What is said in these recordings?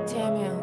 Artemio.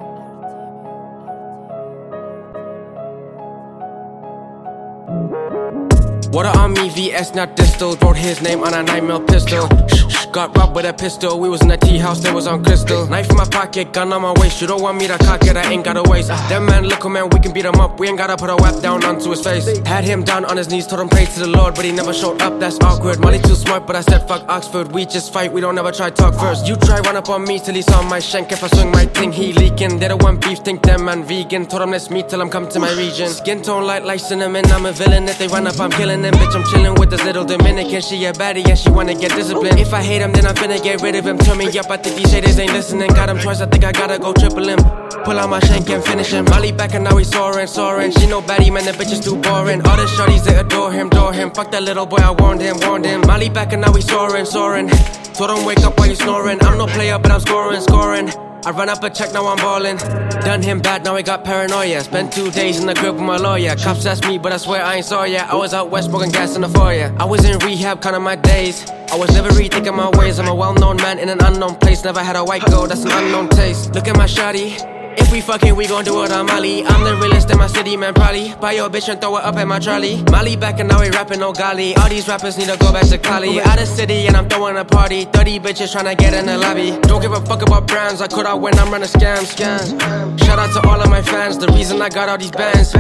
Water on me, VS not distal. Wrote his name on a 9mm pistol. Got robbed with a pistol. We was in a tea house, that was on crystal. Knife in my pocket, gun on my waist. You don't want me to cock it, I ain't got a waist. That man, little man, we can beat him up. We ain't gotta put a whap down onto his face. Had him down on his knees, told him pray to the Lord, but he never showed up, that's awkward. Molly too smart, but I said fuck Oxford. We just fight, we don't ever try talk first. You try run up on me till he saw my shank. If I swing my thing, he leaking. They don't want beef, think them man vegan. Told him let's meet till I'm come to my region. Skin tone light like cinnamon, I'm a villain. If they run up, I'm killing them. Bitch, I'm chilling with this little Dominican. She a baddie and she wanna get disciplined. If I hate him, then I'm finna get rid of him. Turn me up, I think these haters ain't listening. Got him twice, I think I gotta go triple him. Pull out my shank and finish him. Molly back and now he's soaring, soaring. She no baddie, man, the bitch is too boring. All the shorties, they adore him. Fuck that little boy, I warned him. Molly back and now he's soaring, soaring. Told him wake up while you snoring. I'm no player, but I'm scoring. I run up a check, now I'm ballin'. Done him bad, now I got paranoia. Spent 2 days in the crib with my lawyer. Cops asked me, but I swear I ain't saw ya. I was out west smoking gas in the foyer. I was in rehab, counting my days. I was never rethinking my ways. I'm a well-known man in an unknown place. Never had a white girl, that's an unknown taste. Look at my shawty. If we fucking, we gon' do it on Molly. I'm the realest in my city, man, probably. Buy your bitch and throw it up at my trolley. Molly back and now we rapping, no golly. All these rappers need to go back to Cali. Out of city and I'm throwing a party. 30 bitches tryna get in the lobby. Don't give a fuck about brands, I could out when I'm running scams. Shout out to all of my fans, the reason I got all these bands.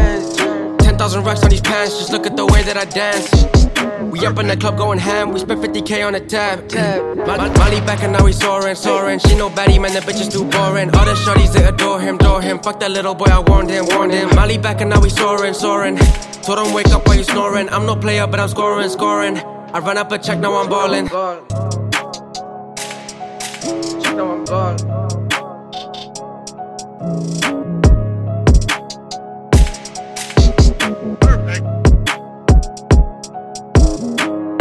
10,000 racks on these pants, just look at the way that I dance. We up in the club going ham, we spent 50K on a tab. Molly back and now he's soaring. She no baddie, man, the bitch is too boring. All the shorties, they adore him. Fuck that little boy, I warned him. Molly back and now he's soaring. Told him wake up while you snoring. I'm no player, but I'm scoring. I run up a check, now I'm ballin'. Check, now I'm ballin'.